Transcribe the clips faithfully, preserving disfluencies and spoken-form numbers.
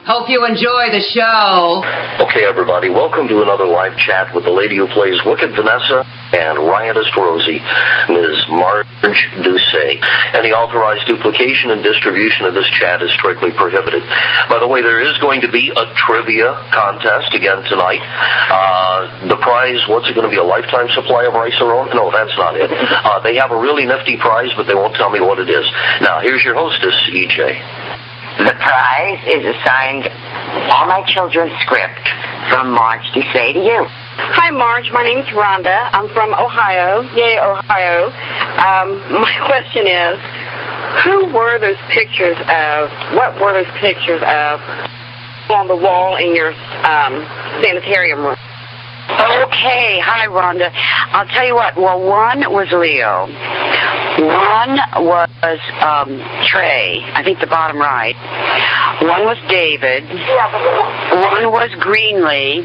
Hope you enjoy the show. Okay, everybody, welcome to another live chat with the lady who plays Wicked Vanessa and Riotous Rosie, Miz Marge Doucet. Any authorized duplication and distribution of this chat is strictly prohibited. By the way, there is going to be a trivia contest again tonight. Uh, the prize, what's it going to be, a lifetime supply of Rice-A-Roni? No, that's not it. Uh, they have a really nifty prize, but they won't tell me what it is. Now, here's your hostess, E J. The prize is assigned All My Children's script from Marge Doucet to you. Hi, Marge. My name's Rhonda. I'm from Ohio. Yay, Ohio. Um, my question is, who were those pictures of, what were those pictures of on the wall in your um, sanitarium room? Okay. Hi, Rhonda. I'll tell you what. Well, one was Leo. One was um, Trey, I think the bottom right. One was David. One was Greenlee.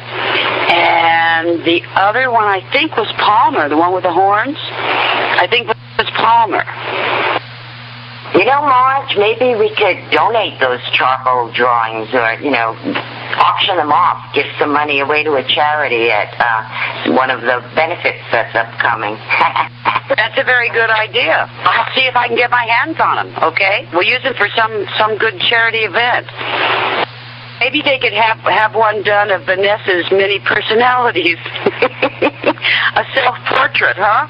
And the other one, I think, was Palmer, the one with the horns. I think it was Palmer. You know, Marge, maybe we could donate those charcoal drawings or, you know, auction them off, give some money away to a charity at uh, one of the benefits that's upcoming. That's a very good idea. I'll see if I can get my hands on them, okay? We'll use them for some, some good charity event. Maybe they could have, have one done of Vanessa's many personalities. A self-portrait, huh?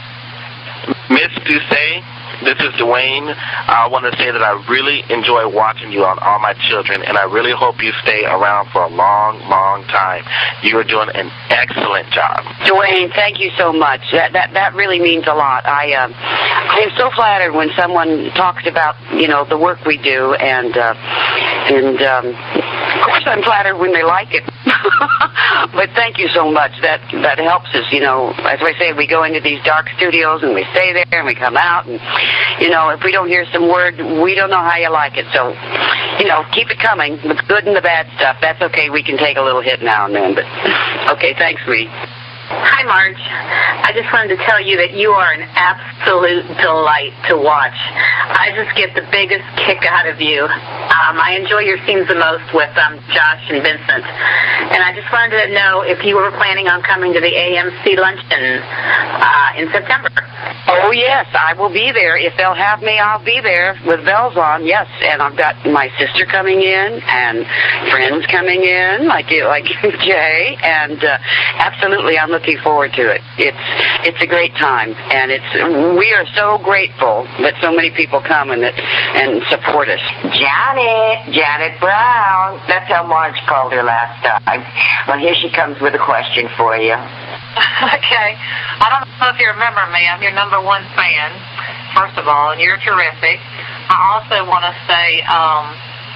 Miss Doucet, this is Dwayne. I want to say that I really enjoy watching you on All My Children, and I really hope you stay around for a long, long time. You are doing an excellent job. Dwayne, thank you so much. That that, that really means a lot. I um, I am so flattered when someone talks about, you know, the work we do, and uh, and um, of course I'm flattered when they like it. But thank you so much. That that helps us, you know. As I say, we go into these dark studios and we stay there and we come out, and you know, if we don't hear some word, we don't know how you like it. So, you know, keep it coming, the good and the bad stuff. That's okay. We can take a little hit now and then. But okay, thanks, Lee. Hi, Marge. I just wanted to tell you that you are an absolute delight to watch. I just get the biggest kick out of you. Um, I enjoy your scenes the most with um, Josh and Vincent. And I just wanted to know if you were planning on coming to the A M C luncheon uh, in September. Oh, yes, I will be there. If they'll have me, I'll be there with bells on, yes. And I've got my sister coming in and friends coming in, like you, like Jay. And uh, absolutely, I'm looking forward to it. It's it's a great time, and it's we are so grateful that so many people come and that and support us. Janet, Janet Brown. That's how Marge called her last time. Well, here she comes with a question for you. Okay. I don't know if you remember me. I'm your number one fan, first of all, and you're terrific. I also want to say, um,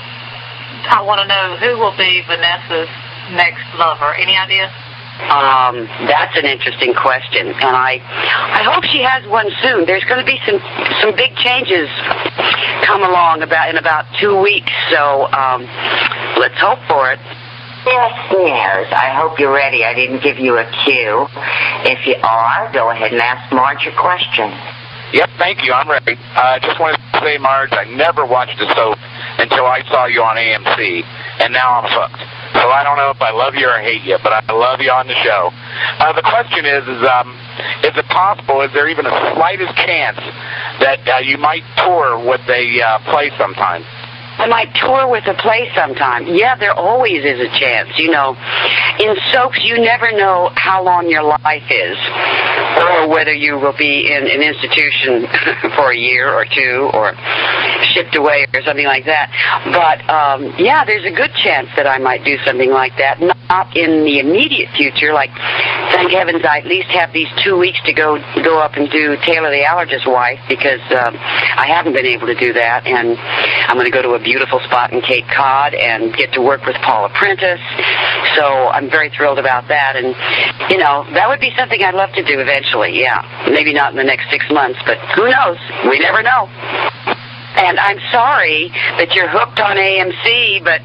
I want to know who will be Vanessa's next lover. Any idea? Um, that's an interesting question, and I, I hope she has one soon. There's going to be some, some big changes come along about in about two weeks, so um, let's hope for it. Yes, yes. I hope you're ready. I didn't give you a cue. If you are, go ahead and ask Marge your question. Yep, thank you. I'm ready. I uh, just wanted to say, Marge, I never watched the soap until I saw you on A M C, and now I'm hooked. So I don't know if I love you or hate you, but I love you on the show. Uh, the question is, is um, is it possible, is there even a slightest chance that uh, you might tour with a uh, play sometime? I might tour with a play sometime. Yeah, there always is a chance. You know, in soaps, you never know how long your life is, or whether you will be in an institution for a year or two, or shipped away or something like that. But, um, yeah, there's a good chance that I might do something like that. Not in the immediate future. Like, thank heavens I at least have these two weeks to go go up and do Taylor the Allergist's Wife, because um, I haven't been able to do that. And I'm going to go to a beautiful spot in Cape Cod and get to work with Paula Prentice. So I'm very thrilled about that. And, you know, that would be something I'd love to do eventually, yeah. Maybe not in the next six months, but who knows? We never know. And I'm sorry that you're hooked on A M C, but...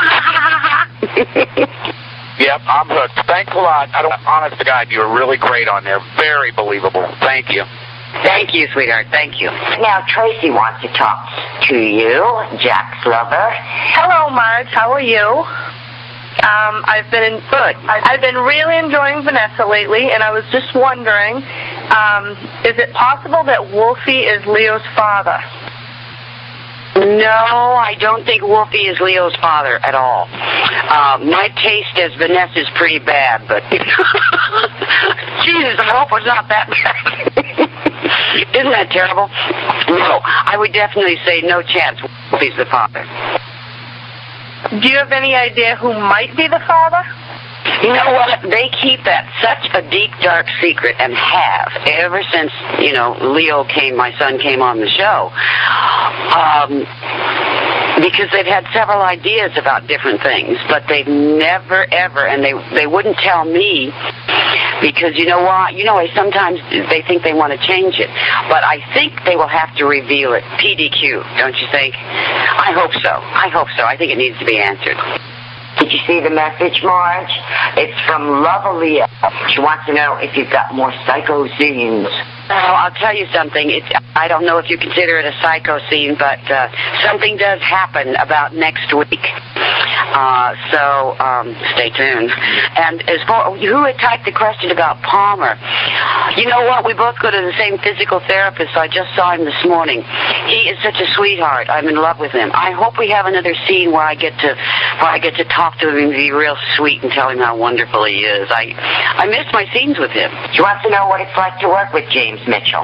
Yep, I'm hooked. Thanks a lot. I don't, honest to God, you were really great on there. Very believable. Thank you. Thank you, sweetheart. Thank you. Now, Tracy wants to talk to you, Jack's lover. Hello, Marge. How are you? Um, I've been good. I've been really enjoying Vanessa lately, and I was just wondering, um, is it possible that Wolfie is Leo's father? No, I don't think Wolfie is Leo's father at all. Uh, my taste as Vanessa is pretty bad, but Jesus, I hope it's not that bad. Isn't that terrible? No, I would definitely say no chance Wolfie's the father. Do you have any idea who might be the father? You know what? They keep that such a deep, dark secret, and have ever since, you know, Leo came, my son came on the show. Um, because they've had several ideas about different things, but they've never, ever, and they they wouldn't tell me, because you know what? You know, sometimes they think they want to change it, but I think they will have to reveal it. P D Q, don't you think? I hope so. I hope so. I think it needs to be answered. Did you see the message, Marge? It's from Lovelia. She wants to know if you've got more psycho scenes. Well, I'll tell you something. It's, I don't know if you consider it a psycho scene, but uh, something does happen about next week. Uh, so um, stay tuned. And as far who had typed the question about Palmer, you know what? We both go to the same physical therapist. So I just saw him this morning. He is such a sweetheart. I'm in love with him. I hope we have another scene where I get to where I get to talk to him and be real sweet and tell him how wonderful he is. I I miss my scenes with him. She wants to know what it's like to work with James Mitchell.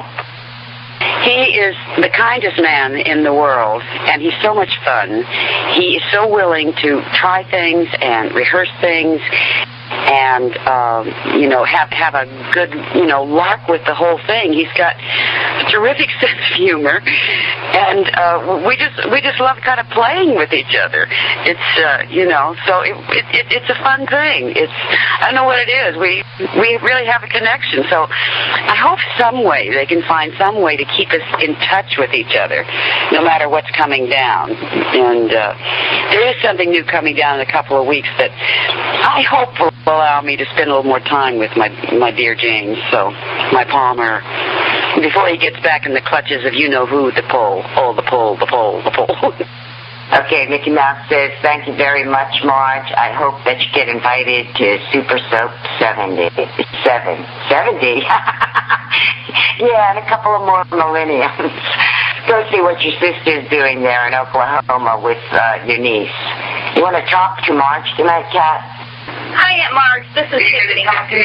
He is the kindest man in the world, and he's so much fun. He is so willing to try things and rehearse things and, um, you know, have have a good, you know, lark with the whole thing. He's got a terrific sense of humor, and uh, we just we just love kind of playing with each other. It's, uh, you know, so it, it, it, it's a fun thing. It's, I don't know what it is. We we really have a connection. So I hope some way they can find some way to keep us in touch with each other, no matter what's coming down. And uh, there is something new coming down in a couple of weeks that I hope will allow me to spend a little more time with my my dear James. So my Palmer, before he gets back in the clutches of you know who, the pole, oh the pole, the pole, the pole. Okay, Mickey Mouse says, thank you very much, Marge. I hope that you get invited to Super Soap seventy. Seven. seventy? Yeah, and a couple of more millenniums. Go see what your sister's doing there in Oklahoma with uh, your niece. You want to talk to Marge tonight, Kat? Hi, Aunt Marge. This is Tiffany.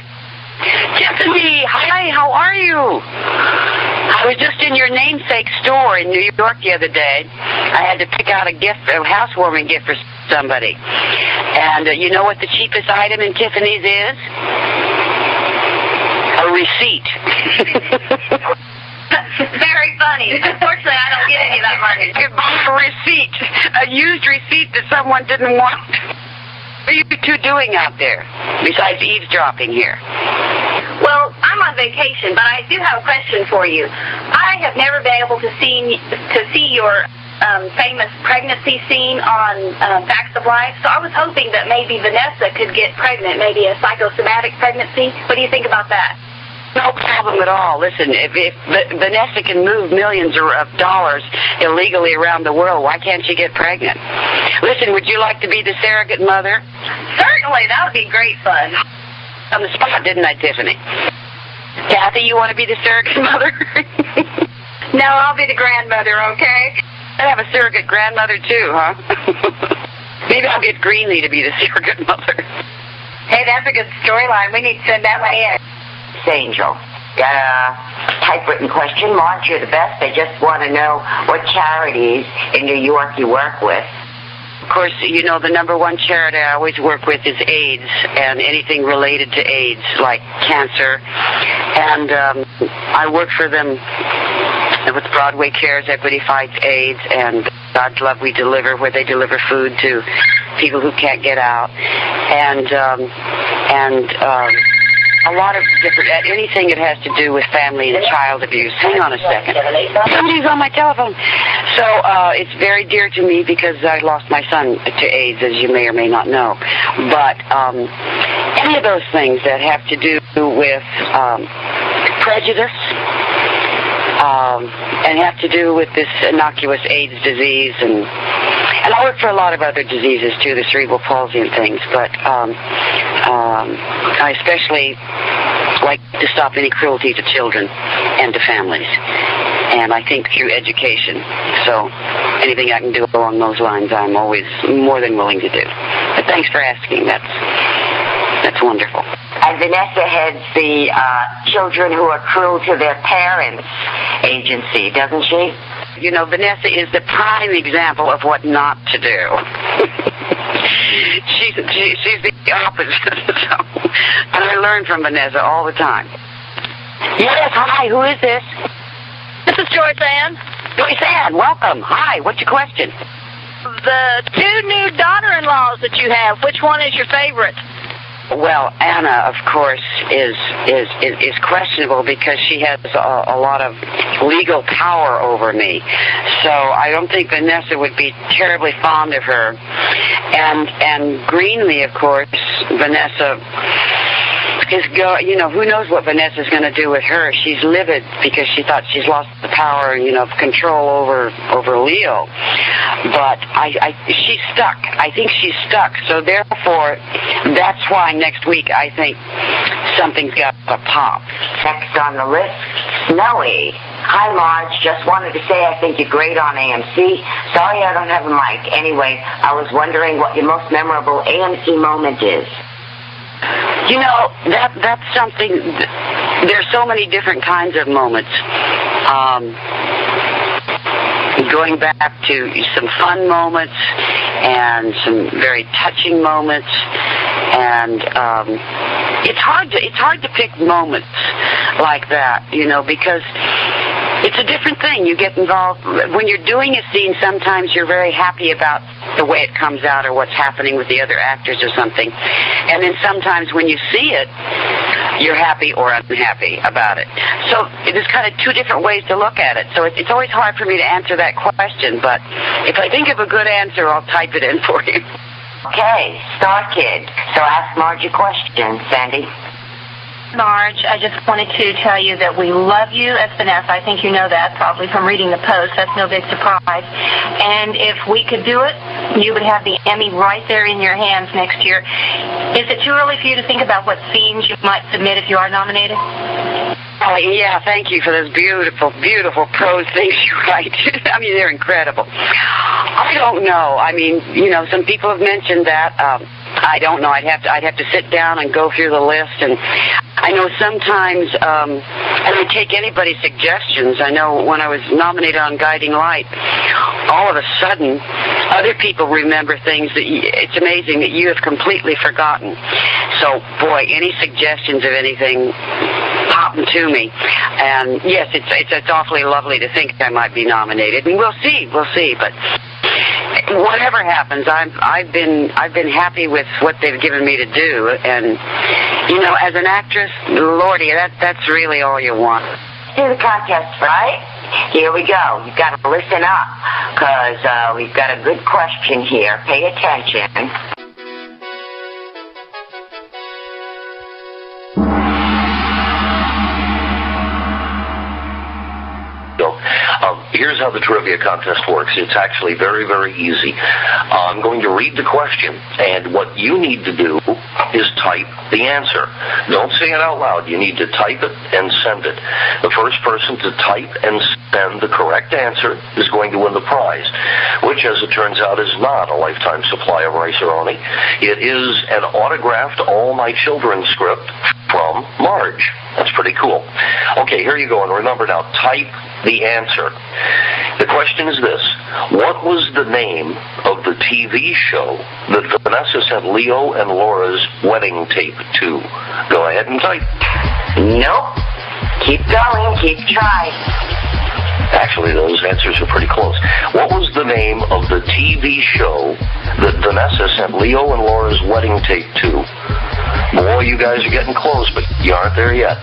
Tiffany, hi, how are you? I was just in your namesake store in New York the other day. I had to pick out a gift, a housewarming gift for somebody. And uh, you know what the cheapest item in Tiffany's is? A receipt. Very funny. Unfortunately, I don't get any of that money. A receipt. A used receipt that someone didn't want. What are you two doing out there, besides eavesdropping here? Well, I'm on vacation, but I do have a question for you. I have never been able to see to see your um, famous pregnancy scene on um, Facts of Life, so I was hoping that maybe Vanessa could get pregnant, maybe a psychosomatic pregnancy. What do you think about that? No problem at all. Listen, if, if Vanessa can move millions of dollars illegally around the world, why can't she get pregnant? Listen, would you like to be the surrogate mother? Certainly, that would be great fun. On the spot, didn't I, Tiffany? Kathy, you want to be the surrogate mother? No, I'll be the grandmother, okay? I have a surrogate grandmother, too, huh? Maybe I'll get Greenlee to be the surrogate mother. Hey, that's a good storyline. We need to send that one in. Angel. Got a typewritten question. Marge, you're the best. They just want to know what charities in New York you work with. Of course, you know, the number one charity I always work with is AIDS and anything related to AIDS, like cancer. And um, I work for them with Broadway Cares, Equity Fights AIDS, and God's Love We Deliver, where they deliver food to people who can't get out. And, um, and, um, a lot of different, anything that has to do with family and child abuse. Hang on a second. Somebody's on my telephone. So uh, it's very dear to me because I lost my son to AIDS, as you may or may not know. But um, any of those things that have to do with um, prejudice, um, and have to do with this innocuous AIDS disease, and and I work for a lot of other diseases too, the cerebral palsy and things. But um, um, I especially like to stop any cruelty to children and to families, and I think through education. So anything I can do along those lines, I'm always more than willing to do. But thanks for asking. That's that's wonderful. And Vanessa heads the uh, Children Who Are Cruel to Their Parents agency, doesn't she? You know, Vanessa is the prime example of what not to do. she's, she, she's the opposite. So, and I learn from Vanessa all the time. Yes, hi, who is this? This is Joyce Ann. Joyce Ann, welcome. Hi, what's your question? The two new daughter-in-laws that you have, which one is your favorite? Well, Anna, of course, is is is, is questionable because she has a, a lot of legal power over me. So I don't think Vanessa would be terribly fond of her. And and Greenlee, of course, Vanessa is go. You know, who knows what Vanessa's going to do with her? She's livid because she thought she's lost the power, you know, of control over over Leo. But I, I she's stuck. I think she's stuck. So therefore, that's why next week I think something's got to pop. Next on the list, Snowy. Hi, Marge. Just wanted to say I think you're great on A M C. Sorry I don't have a mic. Anyway, I was wondering what your most memorable A M C moment is. You know, that that's something. There's so many different kinds of moments. Um, going back to some fun moments and some very touching moments, and um, it's hard to it's hard to pick moments like that, you know, because it's a different thing. You get involved when you're doing a scene. Sometimes you're very happy about the way it comes out or what's happening with the other actors or something, and then sometimes when you see it, you're happy or unhappy about it. So there's kind of two different ways to look at it. So it's always hard for me to answer that question, but if I think of a good answer, I'll type it in for you. Okay, Star Kid. So ask Marge a question, Sandy. Marge, I just wanted to tell you that we love you as Vanessa. I think you know that probably from reading the post. That's no big surprise. And if we could do it, you would have the Emmy right there in your hands next year. Is it too early for you to think about what scenes you might submit if you are nominated? Oh, yeah, thank you for those beautiful, beautiful prose things you write. I mean, they're incredible. I don't know. I mean, you know, some people have mentioned that. Um, I don't know. I'd have to. I'd have to sit down and go through the list. And I know sometimes, um, and I take anybody's suggestions. I know when I was nominated on Guiding Light, all of a sudden, other people remember things that you, it's amazing that you have completely forgotten. So, boy, any suggestions of anything pop to me. And yes, it's it's it's awfully lovely to think I might be nominated. And we'll see. We'll see. But whatever happens, I've I've been I've been happy with what they've given me to do, and you know, as an actress, Lordy, that that's really all you want. Do the contest, right? Here we go. You've got to listen up, because uh, we've got a good question here. Pay attention. Um, here's how the trivia contest works. It's actually very, very easy. Uh, I'm going to read the question, and what you need to do is type the answer. Don't say it out loud. You need to type it and send it. The first person to type and send the correct answer is going to win the prize, which, as it turns out, is not a lifetime supply of rice-a-roni. It is an autographed All My Children script from Marge. That's pretty cool. Okay, here you go. And remember now, type the answer. The question is this: what was the name of the T V show that Vanessa sent Leo and Laura's wedding tape to? Go ahead and type. Nope. Keep going. Keep trying. Actually, those answers are pretty close. What was the name of the T V show that Vanessa sent Leo and Laura's wedding tape to? Boy, you guys are getting close, but you aren't there yet.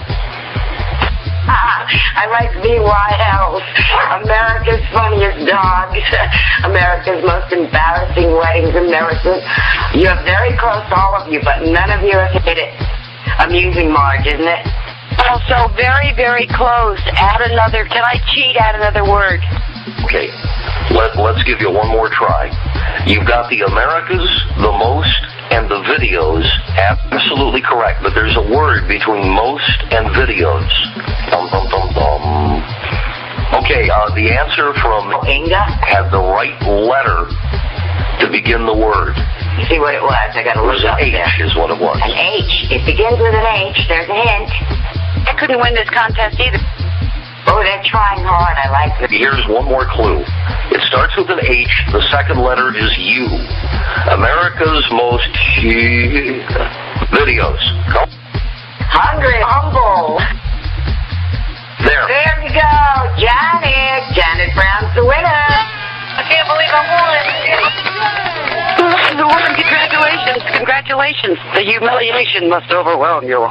I like V Y Ls, America's Funniest Dogs, America's Most Embarrassing Weddings in America. You're very close, all of you, but none of you have hit it. Amusing, Marge, isn't it? Also, very, very close. Add another, can I cheat? Add another word. Okay, Let, let's give you one more try. You've got the Americas, the most, and the videos. Absolutely correct, but there's a word between most and videos. Dum, dum, dum, dum. Okay, uh, the answer from Inga had the right letter to begin the word. You see what it was? I got a It was little an H there. is what it was. An H. It begins with an H. There's a hint. I couldn't win this contest either. Oh, they're trying hard. I like it. Here's one more clue. It starts with an H. The second letter is U. America's most videos. Go. Hungry. Humble. There. There you go. Janet. Janet Brown's the winner. I can't believe I won. The word, congratulations. Congratulations. The humiliation must overwhelm you.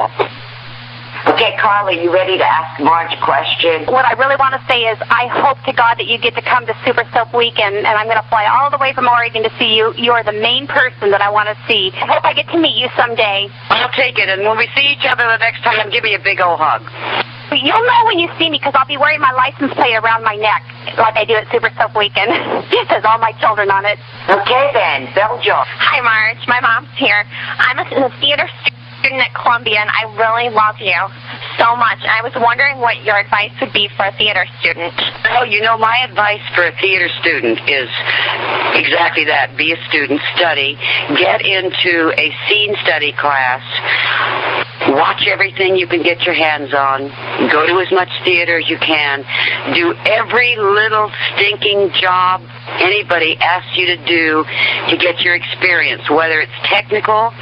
Okay, Carly, you ready to ask Marge a question? What I really want to say is I hope to God that you get to come to Super Soap Weekend, and I'm going to fly all the way from Oregon to see you. You are the main person that I want to see. I hope I get to meet you someday. I'll take it, and when we see each other the next time, give me a big old hug. You'll know when you see me because I'll be wearing my license plate around my neck like I do at Super Soap Weekend. It says all my children on it. Okay, then. Belgium. Hi, Marge. My mom's here. I'm a, a theater student at Columbia, and I really love you so much. I was wondering what your advice would be for a theater student. Well, you know, my advice for a theater student is exactly that. Be a student, study, get into a scene study class, watch everything you can get your hands on, go to as much theater as you can, do every little stinking job anybody asks you to do to get your experience, whether it's technical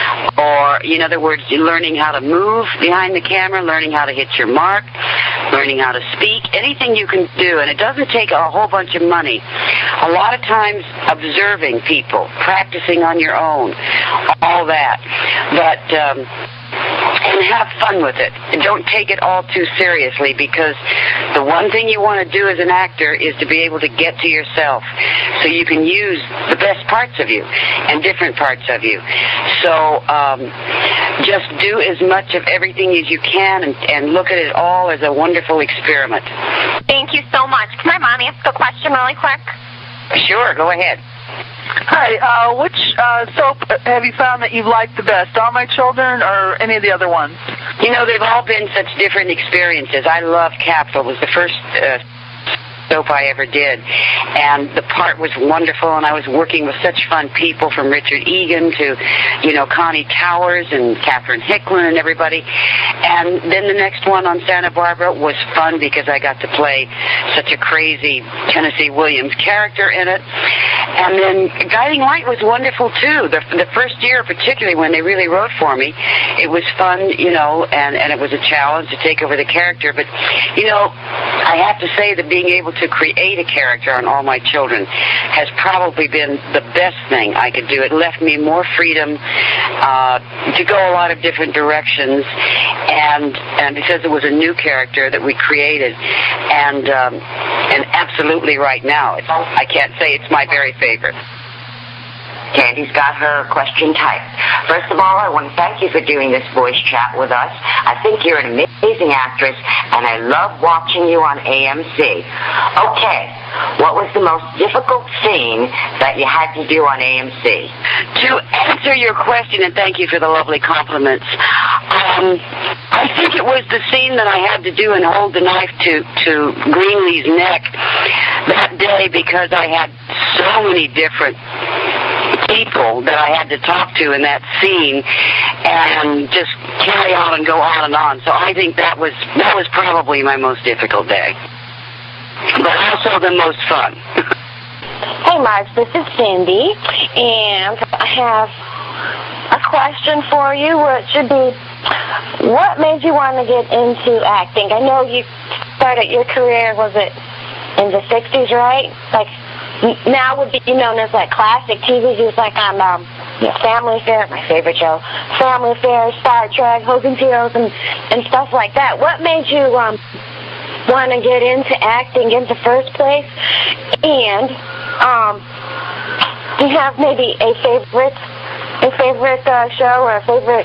or, in other words, learning how to move behind the camera, learning how to hit your mark, learning how to speak, anything you can do. And it doesn't take a whole bunch of money. A lot of times observing people, practicing on your own, all that. But, um, and have fun with it. Don't take it all too seriously, because the one thing you want to do as an actor is to be able to get to yourself so you can use the best parts of you and different parts of you. So um, just do as much of everything as you can and, and look at it all as a wonderful experiment. Thank you so much. Can my mom ask a question really quick? Sure, go ahead. Hi, uh, which uh, soap have you found that you've liked the best? All My Children or any of the other ones? You know, they've all been such different experiences. I love Capitol. It was the first uh, soap I ever did, and the part was wonderful, and I was working with such fun people, from Richard Egan to, you know, Connie Towers and Catherine Hicklin and everybody. And then the next one on Santa Barbara was fun because I got to play such a crazy Tennessee Williams character in it. And then Guiding Light was wonderful too. The, the first year, particularly when they really wrote for me, it was fun, you know, and, and it was a challenge to take over the character. But, you know, I have to say that being able to create a character on All My Children has probably been the best thing I could do. It left me more freedom uh, to go a lot of different directions, and and because it was a new character that we created, and um, and absolutely right now, it's, I can't say it's my very favorite. Candy's got her question typed. First of all, I want to thank you for doing this voice chat with us. I think you're an amazing actress, and I love watching you on A M C. Okay, what was the most difficult scene that you had to do on A M C? To answer your question, and thank you for the lovely compliments, um, I think it was the scene that I had to do and hold the knife to, to Greenlee's neck that day, because I had so many different people that I had to talk to in that scene and just carry on and go on and on. So I think that was that was probably my most difficult day, but also the most fun. Hey, Marge, this is Cindy, and I have a question for you, which should be, what made you want to get into acting? I know you started your career, was it in the sixties, right? Like, now would be known as like classic T V shows, like on um, Family Affair, my favorite show, Family Affair, Star Trek, Hogan's Heroes, and, and stuff like that. What made you um, want to get into acting in the first place? And um, do you have maybe a favorite, a favorite uh, show or a favorite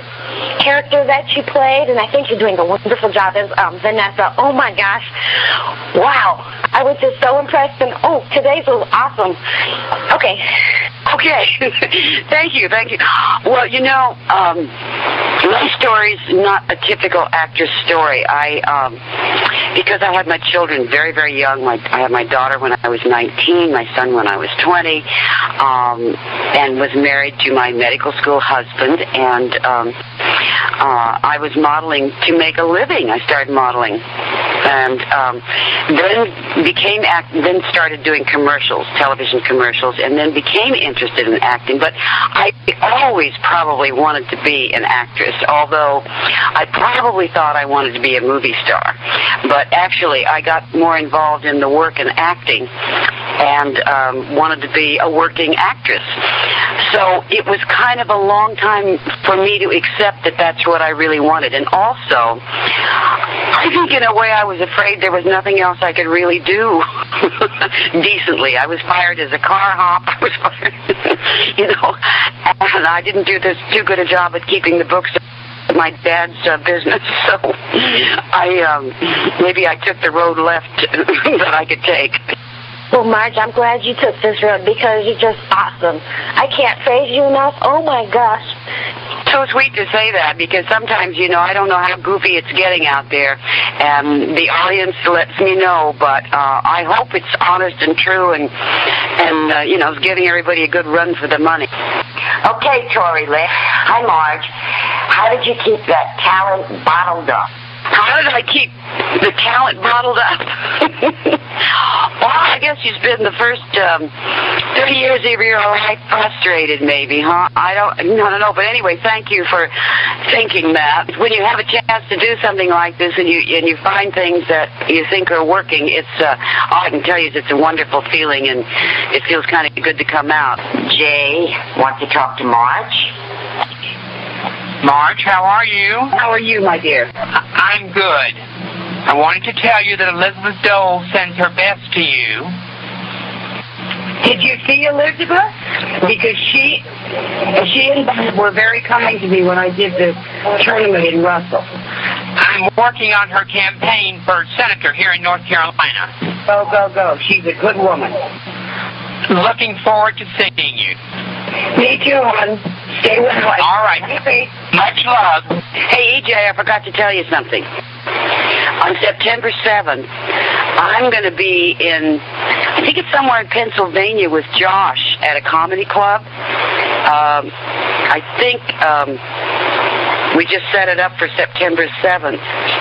character that you played, and I think you're doing a wonderful job as um, Vanessa. Oh, my gosh. Wow. I was just so impressed, and, oh, today's was awesome. Okay. Okay. Thank you, thank you. Well, you know, um, my story's not a typical actress story. I, um, because I had my children very, very young. My, I had my daughter when I was nineteen, my son when I was twenty, um, and was married to my medical school husband, and um, uh, I was modeling to make a living. I started modeling, and um, then became act- then started doing commercials, television commercials, and then became interested in acting. But I always probably wanted to be an actress, although I probably thought I wanted to be a movie star. But actually, I got more involved in the work in acting and um, wanted to be a working actress. So it was kind of a long time for me to accept that that's what I really wanted. And also, I think in a way I was afraid there was nothing else I could really do decently. I was fired as a car hop. I was fired, you know, and I didn't do this too good a job at keeping the books of my dad's uh, business. So I um, maybe I took the road left that I could take. Well, Marge, I'm glad you took this road because you're just awesome. I can't praise you enough. Oh, my gosh. So sweet to say that, because sometimes, you know, I don't know how goofy it's getting out there, and the audience lets me know, but uh, I hope it's honest and true and, and uh, you know, it's giving everybody a good run for the money. Okay, Tori Lee. Hi, Marge. How did you keep that talent bottled up? How did I keep the talent bottled up? Well, I guess you spent the first um, thirty years of your life frustrated, maybe, huh? I don't, I don't know. But anyway, thank you for thinking that. When you have a chance to do something like this and you and you find things that you think are working, it's uh, all I can tell you is it's a wonderful feeling, and it feels kind of good to come out. Jay, want to talk to Marge? Marge, how are you? How are you, my dear? I'm good. I wanted to tell you that Elizabeth Dole sends her best to you. Did you see Elizabeth? Because she she and Bob were very kind to me when I did the tournament in Russell. I'm working on her campaign for senator here in North Carolina. Go, go, go. She's a good woman. Looking forward to seeing you. Me too, hon. Stay well. All right. Much love. Hey, E J, I forgot to tell you something. On September seventh, I'm going to be in, I think it's somewhere in Pennsylvania with Josh at a comedy club. Um, I think um, we just set it up for September seventh.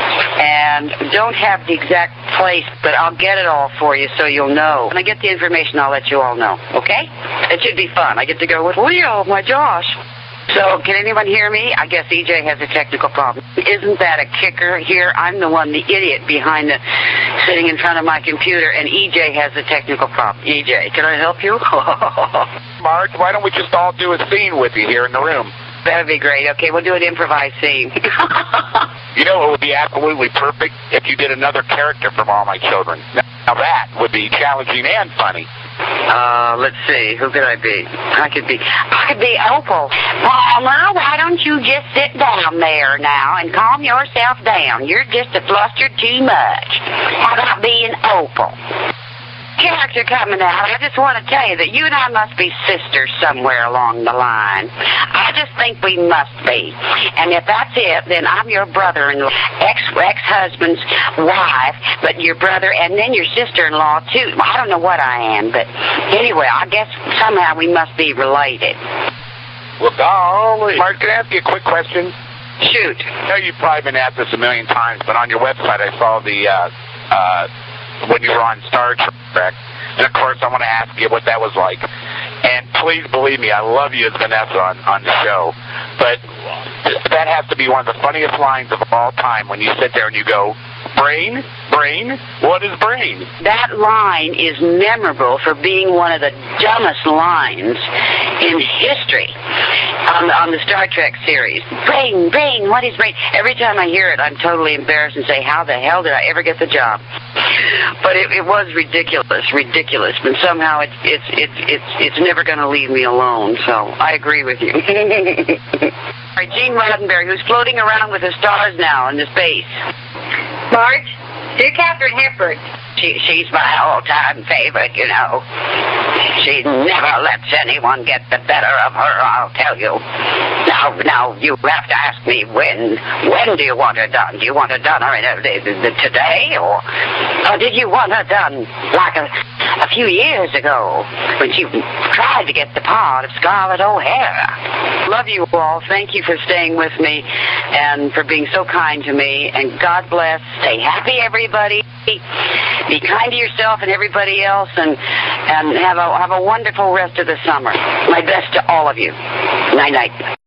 And don't have the exact place, but I'll get it all for you so you'll know. When I get the information, I'll let you all know, okay? It should be fun. I get to go with Leo, my Josh. So, can anyone hear me? I guess E J has a technical problem. Isn't that a kicker here? I'm the one, the idiot, behind the, sitting in front of my computer, and E J has a technical problem. E J, can I help you? Marge, why don't we just all do a scene with you here in the room? That'd be great. Okay, we'll do an improvised scene. You know, it would be absolutely perfect if you did another character from All My Children. Now that would be challenging and funny. Uh, let's see. Who could I be? I could be, I could be Opal. Mama, why don't you just sit down there now and calm yourself down? You're just a flustered too much. How about being Opal? Character coming out. I just want to tell you that you and I must be sisters somewhere along the line. I just think we must be. And if that's it, then I'm your brother-in-law, ex ex-husband's wife, but your brother, and then your sister-in-law too. I don't know what I am, but anyway, I guess somehow we must be related. Well, golly. Mark, can I ask you a quick question? Shoot. I know you've probably been asked this a million times, but on your website I saw the, uh, uh, when you were on Star Trek, and of course I want to ask you what that was like. And please believe me, I love you as Vanessa on, on the show, but that has to be one of the funniest lines of all time when you sit there and you go, brain? Brain? What is brain? That line is memorable for being one of the dumbest lines in history on the, on the Star Trek series. Brain, brain, what is brain? Every time I hear it, I'm totally embarrassed and say, how the hell did I ever get the job? But it, it was ridiculous, ridiculous. But somehow it's it's it's it's it's never going to leave me alone. So I agree with you. Gene Roddenberry, who's floating around with the stars now in the space. Marge, do Katharine Hepburn. She, she's my all-time favorite, you know. She never lets anyone get the better of her, I'll tell you. Now, now you have to ask me when. When do you want her done? Do you want her done or in a, today, or, or did you want her done like a, a few years ago when she tried to get the part of Scarlett O'Hara? Love you all. Thank you for staying with me and for being so kind to me. And God bless. Stay happy, everybody. Be kind to yourself and everybody else, and and have a have a wonderful rest of the summer. My best to all of you. Night night.